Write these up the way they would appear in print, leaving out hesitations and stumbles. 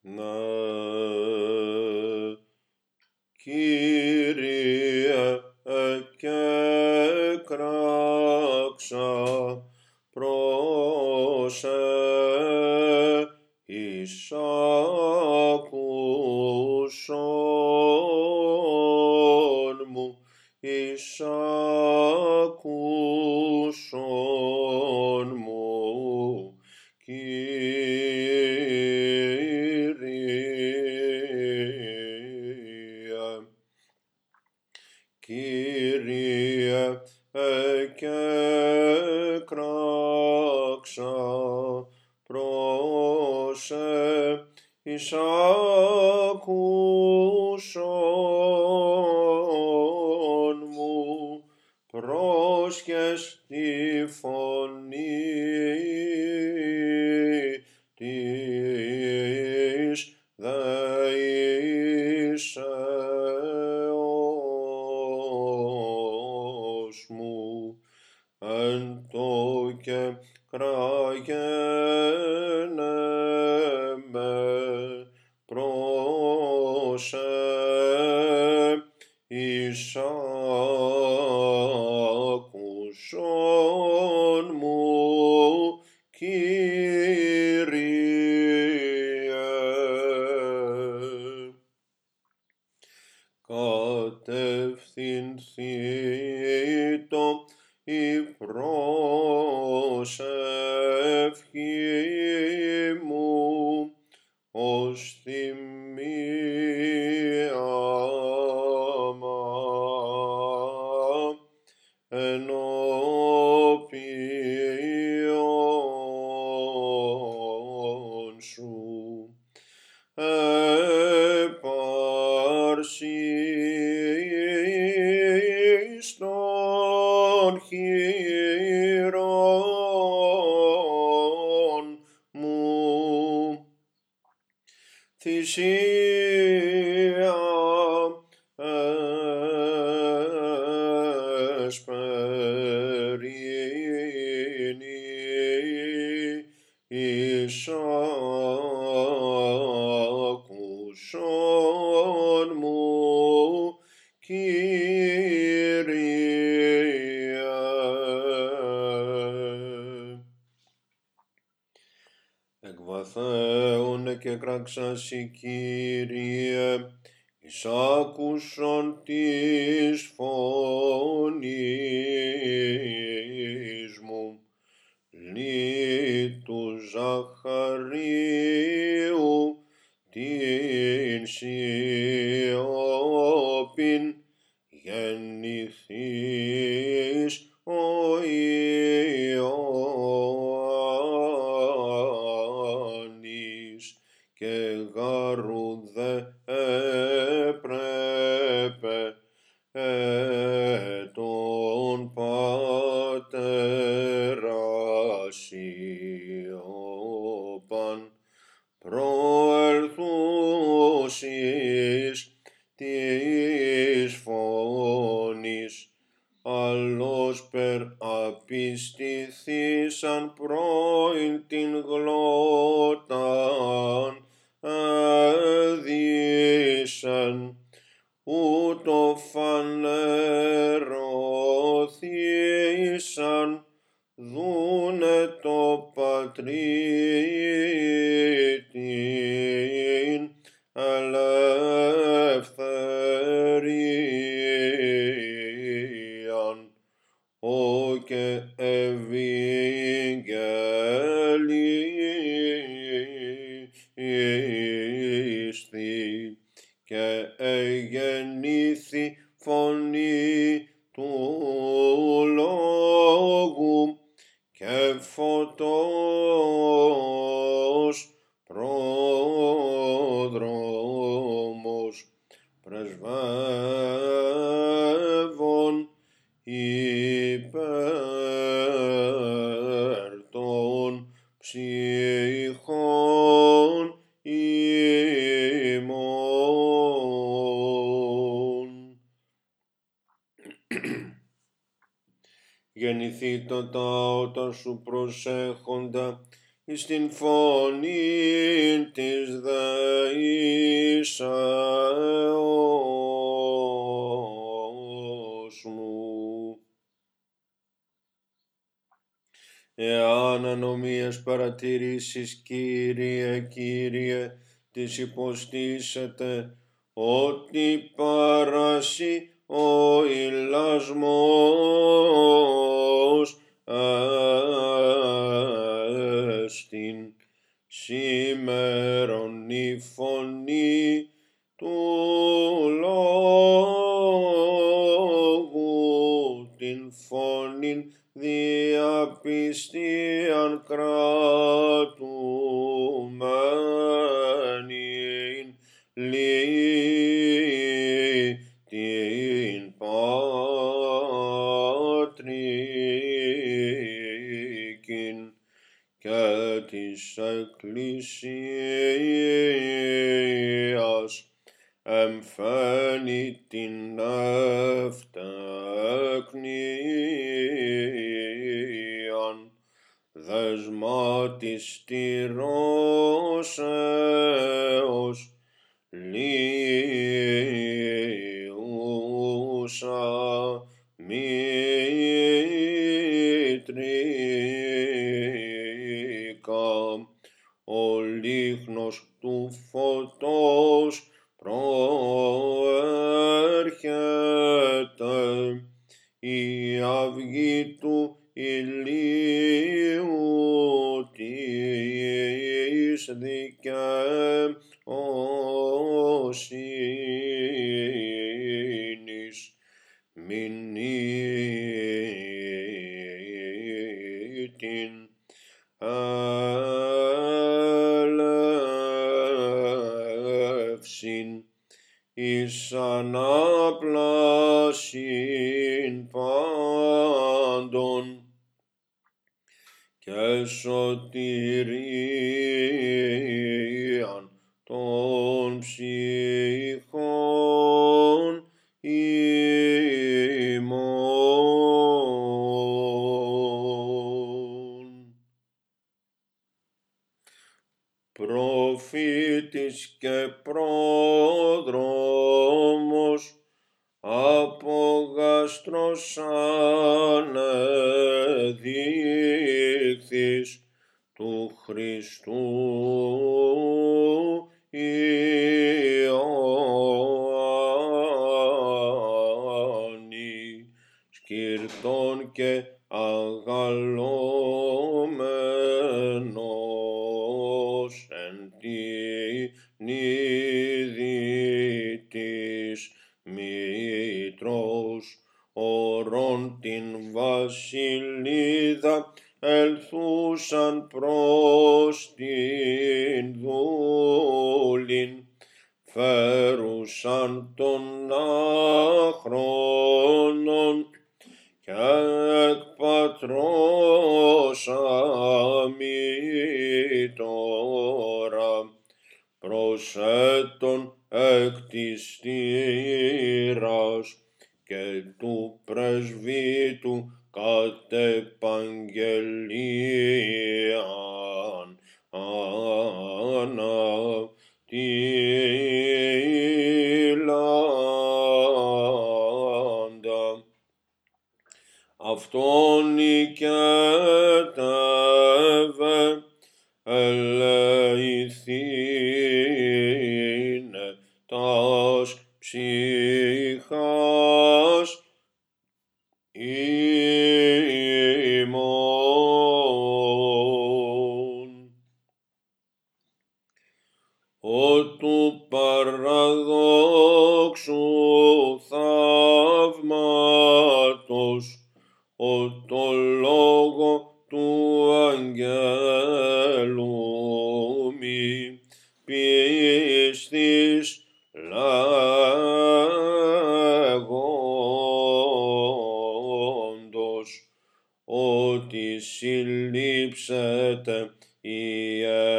Ναι, Κύριε, εκέκραξα προς εισάκουσον μου, εισάκουσον μου, Κύριε, εκέκραξα προς εισάκουσον μου, πρόσχες τη φωνή της δεήσεως μου, εν το και κραγένε με προς εισάκουσον μου, Κύριε. Κατευθυνθήτω η πρόσευχη μου ως θυμίαμα ενώπιον σου. Επαρσίς των χειρών μου, θυσία εσπερίνη, εισάκουσον μου, Κύριε. Εκβαθέων εκεκράξασι, Κύριε, εισάκουσον της φωνής μου. Λύ του Ζαχαρίου την σιώπην γεννηθείς ο Ιωάννης, και γαρούδε έπρεπε τον πατέρα σιώπαν προελθούσις της φωνής, άλλος περ απιστηθήσαν πρώην την γλώτταν έδισεν, ούτω φανερωθήσαν δούνε το πατρίτην ελευθερίαν, ο και ευηγγελίστη, και εγεννήθη φωνή του λόγου, και φωτός πρόδρομος πρεσβεύων υπέρ των ψυχών ημών. Γεννηθήτω τα ότα σου προσέχοντα εις την φωνήν της Εάν ανομίες παρατηρήσεις, Κύριε, τις υποστήσετε, ότι παράσι ο ηλασμός εστιν. Σήμερον η φωνή του λόγου, την φωνήν διαπιστίαν κρατουμένην, την Πατρίκην και της Εκκλησίας εμφαίνει την ευτεκνίαν, δεσμά της στηρώσεως λύουσα μητρίκα, ο λίχνος του φωτός προέρχεται, η αυγή του ηλίου της δικαιοσύνης μηνύτην έλευσιν εις ανάπλασιν πάντων και σωτηρίαν των ψυχών ημών. Προφήτης και πρόδρομος, από γαστρός ανεδείχθης του Χριστού Ιωάννη, σκυρτών και αγαλώμενος εν την είδη της μήτρος, ορών την βασιλίδα ελθούσαν προς την δούλην, φέρουσαν των άχρονων και εκ πατρός αμήτωρα, προσέτων εκ της στήρας και του πρεσβύτου κατ' επαγγελίαν ανατίλαντα. Αυτόν οικέτευε ελεηθήνε τας ψυχάς ημών. Ο του παραδόξου θαύματος, ο το λόγο του αγγέλου μη πίστης λέγοντος, ότι συλλήψεται η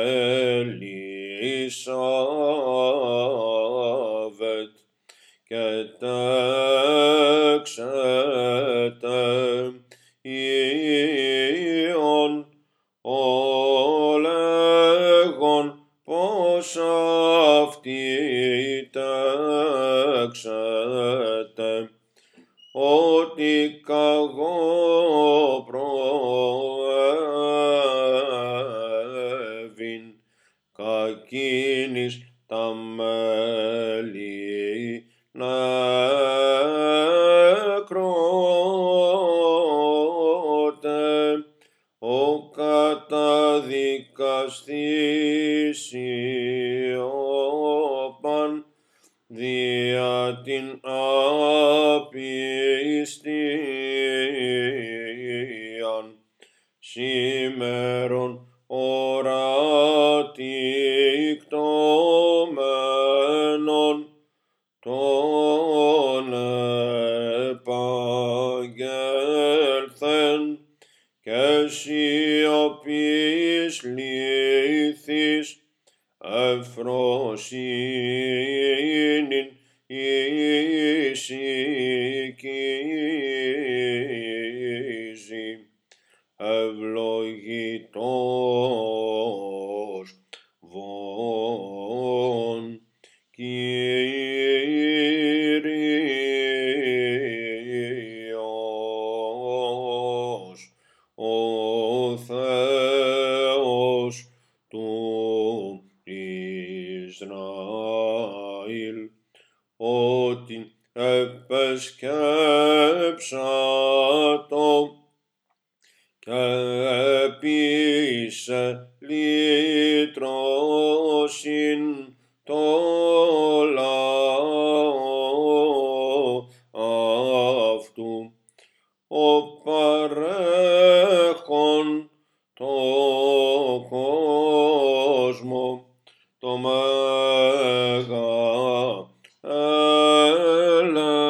Ελισάβετ και τέξεται Υιόν, ο λέγον πως αυτή τέξεται, ότι καγώ προέρχομαι εκείνης τα μέλη νεκρότε, ο καταδικαστής Ιώπαν δια την απιστίαν σήμερον ορατικτωμένον τον επαγγέλθεν και σιωπής λύθης ευφροσύνην ησυχίζει. Ευλογητός βον Κύριος, ο Θεός του Ισραήλ, ότι επεσκέψατο και επίσε λύτρωσιν το λαό αυτού, ο παρέχον το κόσμο, το μέγα